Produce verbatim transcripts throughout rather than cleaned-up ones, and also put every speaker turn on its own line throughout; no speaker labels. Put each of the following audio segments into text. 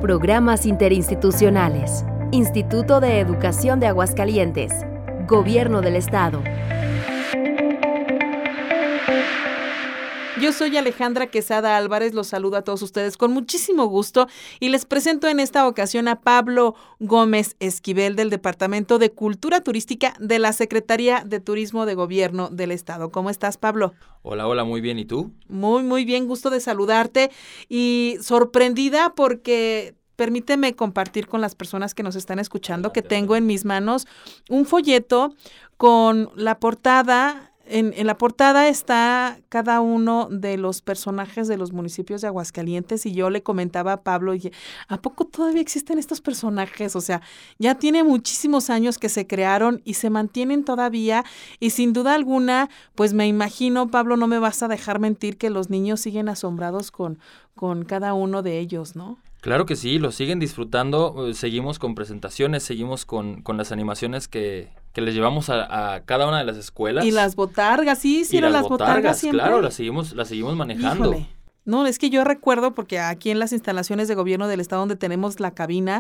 Programas interinstitucionales. Instituto de Educación de Aguascalientes. Gobierno del Estado.
Yo soy Alejandra Quesada Álvarez, los saludo a todos ustedes con muchísimo gusto y les presento en esta ocasión a Pablo Gómez Esquivel del Departamento de Cultura Turística de la Secretaría de Turismo de Gobierno del Estado. ¿Cómo estás, Pablo?
Hola, hola, muy bien. ¿Y tú?
Muy, muy bien, gusto de saludarte y sorprendida porque permíteme compartir con las personas que nos están escuchando que tengo en mis manos un folleto con la portada. En, en la portada está cada uno de los personajes de los municipios de Aguascalientes y yo le comentaba a Pablo, y, ¿a poco todavía existen estos personajes? O sea, ya tiene muchísimos años que se crearon y se mantienen todavía y sin duda alguna, pues me imagino, Pablo, no me vas a dejar mentir que los niños siguen asombrados con, con cada uno de ellos, ¿no?
Claro que sí, lo siguen disfrutando, seguimos con presentaciones, seguimos con, con las animaciones que, que les llevamos a, a cada una de las escuelas.
Y las botargas, sí, sí, eran las, las botargas, botargas siempre.
Claro, las seguimos, las seguimos manejando.
Híjole. No, es que yo recuerdo, porque aquí en las instalaciones de gobierno del estado donde tenemos la cabina,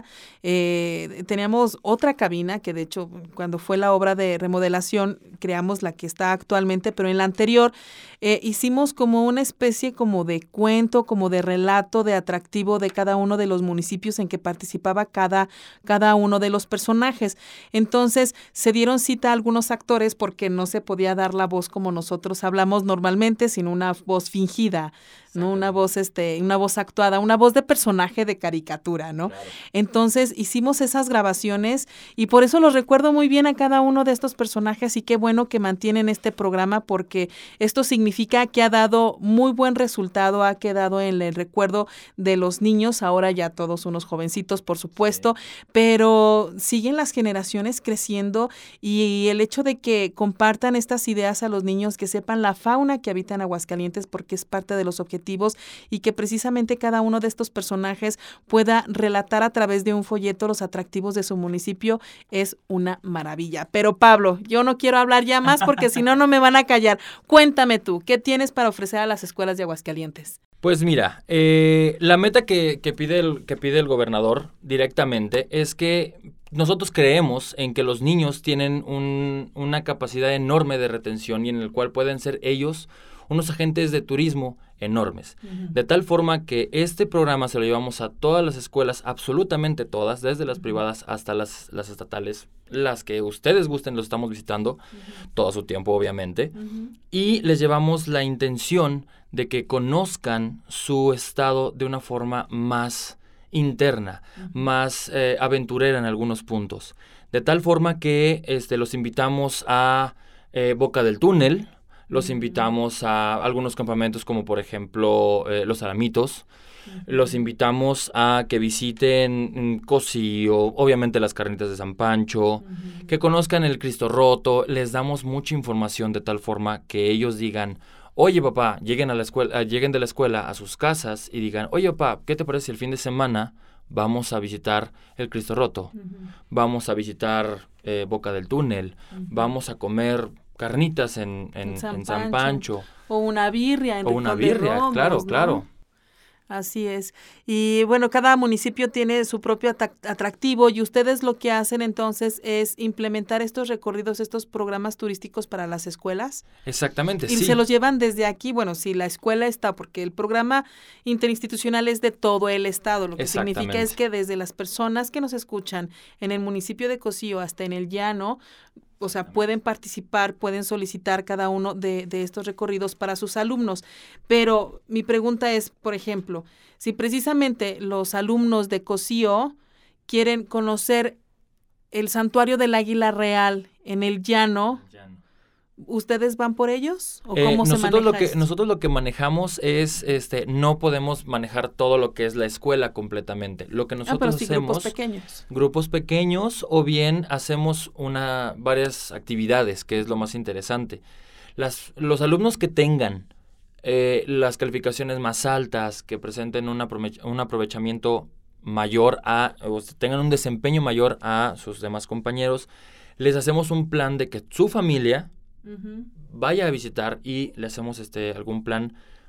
eh, teníamos otra cabina, que de hecho cuando fue la obra de remodelación creamos la que está actualmente, pero en la anterior eh, hicimos como una especie como de cuento, como de relato, de atractivo de cada uno de los municipios en que participaba cada, cada uno de los personajes. Entonces se dieron cita a algunos actores porque no se podía dar la voz como nosotros hablamos normalmente, sino una voz fingida, ¿no? Una voz, este, una voz actuada, una voz de personaje de caricatura, ¿no? Claro. Entonces hicimos esas grabaciones y por eso los recuerdo muy bien a cada uno de estos personajes y qué bueno que mantienen este programa porque esto significa que ha dado muy buen resultado, ha quedado en el recuerdo de los niños, ahora ya todos unos jovencitos, por supuesto, sí. Pero siguen las generaciones creciendo y el hecho de que compartan estas ideas a los niños, que sepan la fauna que habita en Aguascalientes porque es parte de los objetivos y que precisamente cada uno de estos personajes pueda relatar a través de un folleto los atractivos de su municipio es una maravilla. Pero Pablo, yo no quiero hablar ya más porque si no, no me van a callar. Cuéntame tú, ¿qué tienes para ofrecer a las escuelas de Aguascalientes?
Pues mira, eh, la meta que, que, pide el, que pide el gobernador directamente es que nosotros creemos en que los niños tienen un, una capacidad enorme de retención y en el cual pueden ser ellos unos agentes de turismo enormes. Uh-huh. De tal forma que este programa se lo llevamos a todas las escuelas, absolutamente todas, desde las privadas hasta las, las estatales, las que ustedes gusten, los estamos visitando, uh-huh. todo su tiempo, obviamente, uh-huh. y les llevamos la intención de que conozcan su estado de una forma más interna, uh-huh. más eh, aventurera en algunos puntos. De tal forma que este, los invitamos a eh, Boca del Túnel, los invitamos a algunos campamentos como por ejemplo eh, Los Alamitos. Uh-huh. Los invitamos a que visiten Cosío, obviamente las carnitas de San Pancho, uh-huh. que conozcan el Cristo Roto. Les damos mucha información de tal forma que ellos digan, oye papá, lleguen a la escuela, lleguen de la escuela a sus casas y digan, oye papá, ¿qué te parece si el fin de semana vamos a visitar el Cristo Roto? Uh-huh. Vamos a visitar eh, Boca del Túnel, uh-huh. vamos a comer carnitas en, en, en, San, en San Pancho.
O una birria en
O una birria, Romos, claro, ¿no? claro.
Así es. Y bueno, cada municipio tiene su propio atractivo y ustedes lo que hacen entonces es implementar estos recorridos, estos programas turísticos para las escuelas.
Exactamente,
y
sí.
Y se los llevan desde aquí, bueno, si la escuela está, porque el programa interinstitucional es de todo el estado, lo que significa es que desde las personas que nos escuchan en el municipio de Cosío hasta en el llano, o sea, pueden participar, pueden solicitar cada uno de, de estos recorridos para sus alumnos. Pero mi pregunta es, por ejemplo, si precisamente los alumnos de Cosío quieren conocer el santuario del Águila Real en el llano, ¿ustedes van por ellos? ¿O cómo
eh,
se
nosotros
maneja
lo que
esto?
Nosotros lo que manejamos es, este, no podemos manejar todo lo que es la escuela completamente. Lo que nosotros
ah, pero sí,
hacemos,
grupos pequeños.
Grupos pequeños o bien hacemos una varias actividades, que es lo más interesante. Las, los alumnos que tengan eh, las calificaciones más altas, que presenten un, aprove- un aprovechamiento mayor a, o tengan un desempeño mayor a sus demás compañeros, les hacemos un plan de que su familia uh-huh. vaya a visitar y le hacemos este algún plan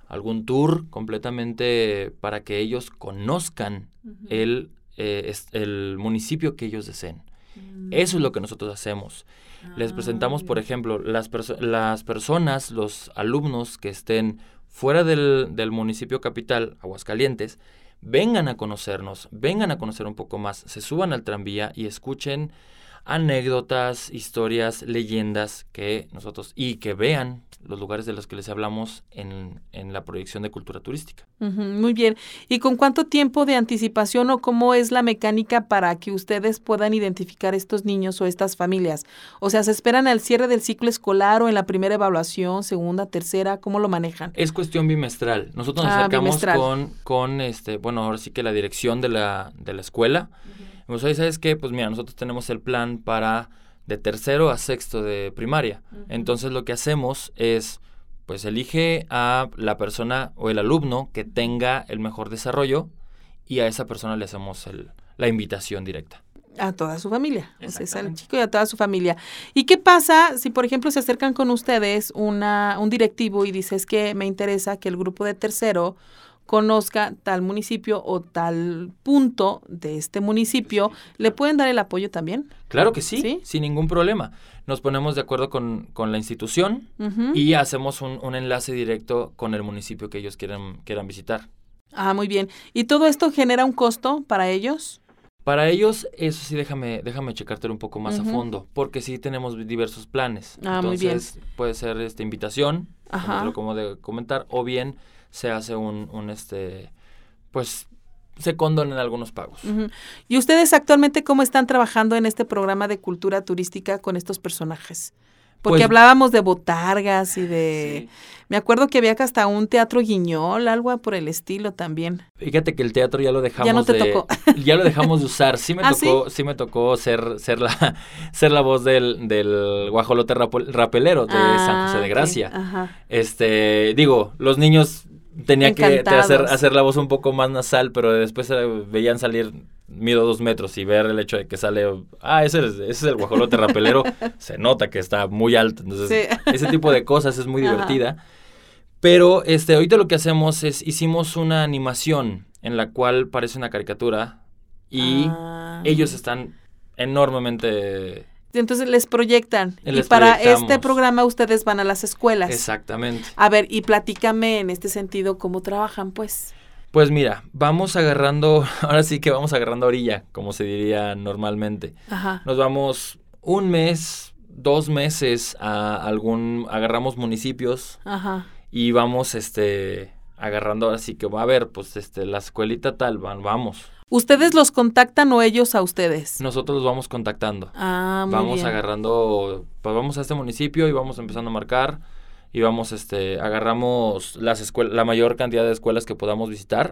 algún tour completamente para que ellos conozcan uh-huh. el, eh, el municipio que ellos deseen. Uh-huh. Eso es lo que nosotros hacemos. Ah, Les presentamos, por ejemplo, las, perso- las personas, los alumnos que estén fuera del, del municipio capital, Aguascalientes, vengan a conocernos, vengan a conocer un poco más, se suban al tranvía y escuchen anécdotas, historias, leyendas que nosotros, y que vean los lugares de los que les hablamos en, en la proyección de cultura turística.
Uh-huh, muy bien. ¿Y con cuánto tiempo de anticipación o cómo es la mecánica para que ustedes puedan identificar estos niños o estas familias? O sea, ¿se esperan al cierre del ciclo escolar o en la primera evaluación, segunda, tercera? ¿Cómo lo manejan?
Es cuestión bimestral. Nosotros nos
ah,
acercamos
bimestral.
con, con este, bueno, ahora sí que la dirección de la, de la escuela. Uh-huh. Pues ahí, ¿sabes qué? Pues mira, nosotros tenemos el plan para de tercero a sexto de primaria. Uh-huh. Entonces lo que hacemos es, pues elige a la persona o el alumno que tenga el mejor desarrollo y a esa persona le hacemos el, la invitación directa.
A toda su familia, o sea, es al chico y a toda su familia. ¿Y qué pasa si, por ejemplo, se acercan con ustedes una, un directivo y dice, es que me interesa que el grupo de tercero conozca tal municipio o tal punto de este municipio? ¿Le pueden dar el apoyo también?
Claro que sí,
¿Sí?
sin ningún problema. Nos ponemos de acuerdo con, con la institución uh-huh. y hacemos un, un enlace directo con el municipio que ellos quieran, quieran visitar.
Ah, muy bien. ¿Y todo esto genera un costo para ellos?
Para ellos, eso sí, déjame, déjame checártelo un poco más uh-huh. a fondo, porque sí tenemos diversos planes.
Ah,
Entonces,
muy bien.
puede ser esta invitación,
Ajá.
como te lo acabo de comentar, o bien se hace un, un este, pues, se condonan algunos pagos.
Uh-huh. ¿Y ustedes actualmente cómo están trabajando en este programa de cultura turística con estos personajes? Porque pues, hablábamos de botargas y de... Sí. Me acuerdo que había hasta un teatro guiñol, algo por el estilo también.
Fíjate que el teatro ya lo dejamos
ya no te
de...
tocó.
Ya lo dejamos de usar. Sí me
¿Ah,
tocó,
sí?
sí me tocó ser, ser la, ser la voz del, del guajolote rapel, rapelero de
ah,
San José de Gracia.
Okay. Ajá.
Este, digo, los niños tenía
Encantados.
que hacer, hacer la voz un poco más nasal, pero después veían salir, mido dos metros y ver el hecho de que sale, ah, ese es, ese es el guajolote rapelero, se nota que está muy alto. Entonces, sí. Ese tipo de cosas es muy divertida. Ajá. Pero este, ahorita lo que hacemos es, hicimos una animación en la cual parece una caricatura y ah. ellos están enormemente...
Entonces les proyectan.
Les
y para este programa ustedes van a las escuelas.
Exactamente.
A ver, y platícame en este sentido cómo trabajan, pues.
Pues mira, vamos agarrando, ahora sí que vamos agarrando orilla, como se diría normalmente.
Ajá.
Nos vamos un mes, dos meses a algún, agarramos municipios.
Ajá.
Y vamos, este, agarrando, ahora sí que va a ver, pues, este, la escuelita tal, van, vamos.
¿Ustedes los contactan o ellos a ustedes?
Nosotros los vamos contactando.
Ah, muy
Vamos
bien.
agarrando, pues vamos a este municipio y vamos empezando a marcar y vamos, este, agarramos las escuelas, la mayor cantidad de escuelas que podamos visitar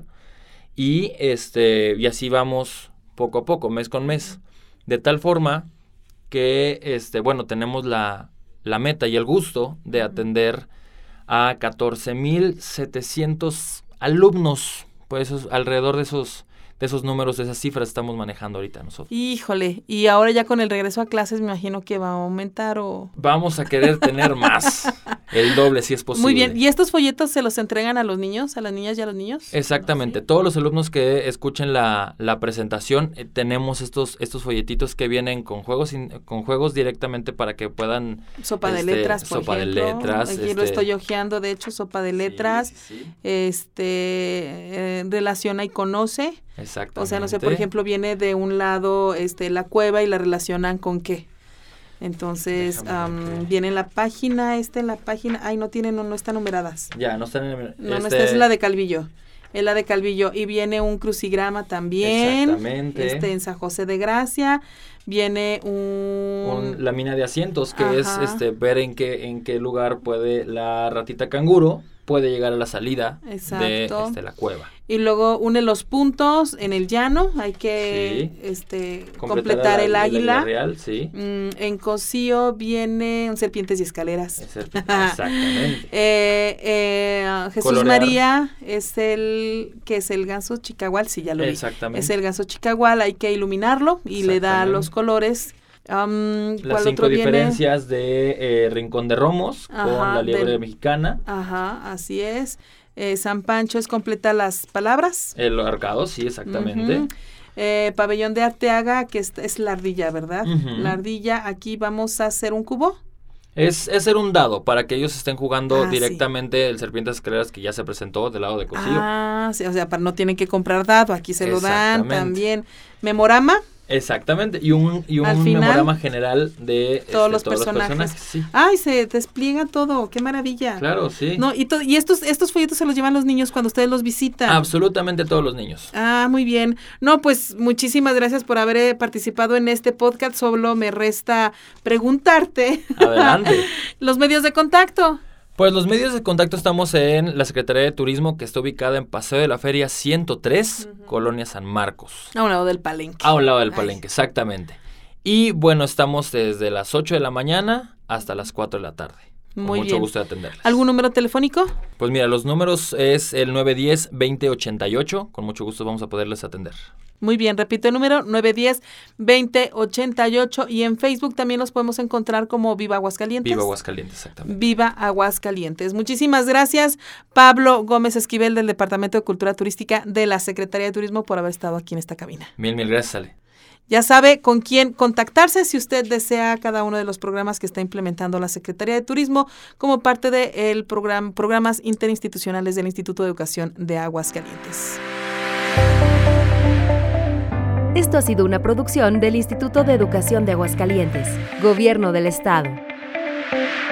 y, este, y así vamos poco a poco, mes con mes, de tal forma que, este, bueno, tenemos la, la meta y el gusto de atender a catorce mil setecientos alumnos, pues esos, alrededor de esos de esos números, de esas cifras estamos manejando ahorita nosotros.
Híjole, y ahora ya con el regreso a clases me imagino que va a aumentar o...
Vamos a querer tener más, el doble si es posible.
Muy bien, ¿y estos folletos se los entregan a los niños, a las niñas y a los niños?
Exactamente,
¿Sí?
Todos los alumnos que escuchen la, la presentación, eh, tenemos estos estos folletitos que vienen con juegos in, con juegos directamente para que puedan...
Sopa de
este,
letras, por
sopa
ejemplo.
de letras.
Aquí
este...
lo estoy hojeando, de hecho, sopa de letras,
sí, sí, sí.
este, eh, relaciona y conoce.
Exactamente.
O sea, no sé, por ejemplo, viene de un lado este la cueva y la relacionan con qué. Entonces, um, viene en la página, este en la página, ay, no tiene, no, no están numeradas.
Ya, no están en el,
No,
este...
no, esta es la de Calvillo. Es la de Calvillo. Y viene un crucigrama también.
Exactamente.
Este en San José de Gracia. Viene un...
un la mina de asientos, que
Ajá.
es este ver en qué, en qué lugar puede la ratita canguro, puede llegar a la salida
Exacto.
de este, la cueva.
Y luego une los puntos en el llano, hay que
sí.
este
completar,
completar
la,
el águila.
El real, sí.
Mm, en Cocío vienen serpientes y escaleras.
Exactamente.
eh, eh, Jesús
Colorear.
María es el que es el ganso chicahual, sí, ya lo vi.
Exactamente.
Es el ganso chicahual, hay que iluminarlo y le da los colores. Um,
Las cinco
otro
diferencias viene? de eh, Rincón de Romos
Ajá,
con la liebre
del,
mexicana.
Ajá, así es. Eh, San Pancho es completa las palabras.
El Arcado, sí, exactamente.
Uh-huh. Eh, pabellón de Arteaga, que es, es la ardilla, ¿verdad?
Uh-huh.
La ardilla, aquí vamos a hacer un cubo.
Es, es ser un dado para que ellos estén jugando
ah,
directamente
sí.
el Serpientes Escaleras que ya se presentó del lado de Cosío.
Ah, sí, o sea, para no tienen que comprar dado, aquí se lo dan también. Memorama.
Exactamente, y un, y un
final,
memorama general de
todos,
este,
los,
todos
personajes.
los personajes. Sí.
Ay, se despliega todo, qué maravilla.
Claro, sí.
No, y, to- y estos, estos folletos se los llevan los niños cuando ustedes los visitan.
Absolutamente todos los niños.
Ah, muy bien. No, pues muchísimas gracias por haber participado en este podcast. Solo me resta preguntarte.
Adelante.
Los medios de contacto.
Pues los medios de contacto estamos en la Secretaría de Turismo, que está ubicada en Paseo de la Feria ciento tres, uh-huh. Colonia San Marcos.
A un lado del Palenque.
A un lado del Palenque, Ay. exactamente. Y bueno, estamos desde las ocho de la mañana hasta las cuatro de la tarde.
Muy
Con mucho
bien.
gusto de atenderles.
¿Algún número telefónico?
Pues mira, los números es el nueve uno cero, veinte ochenta y ocho. Con mucho gusto vamos a poderles atender.
Muy bien, repito el número, nueve uno cero, veinte ochenta y ocho. Y en Facebook también los podemos encontrar como Viva Aguascalientes.
Viva Aguascalientes, exactamente.
Viva Aguascalientes. Muchísimas gracias, Pablo Gómez Esquivel, del Departamento de Cultura Turística de la Secretaría de Turismo, por haber estado aquí en esta cabina.
Mil, mil gracias, Ale.
Ya sabe con quién contactarse si usted desea cada uno de los programas que está implementando la Secretaría de Turismo como parte de el programa, programas interinstitucionales del Instituto de Educación de Aguascalientes.
Esto ha sido una producción del Instituto de Educación de Aguascalientes, Gobierno del Estado.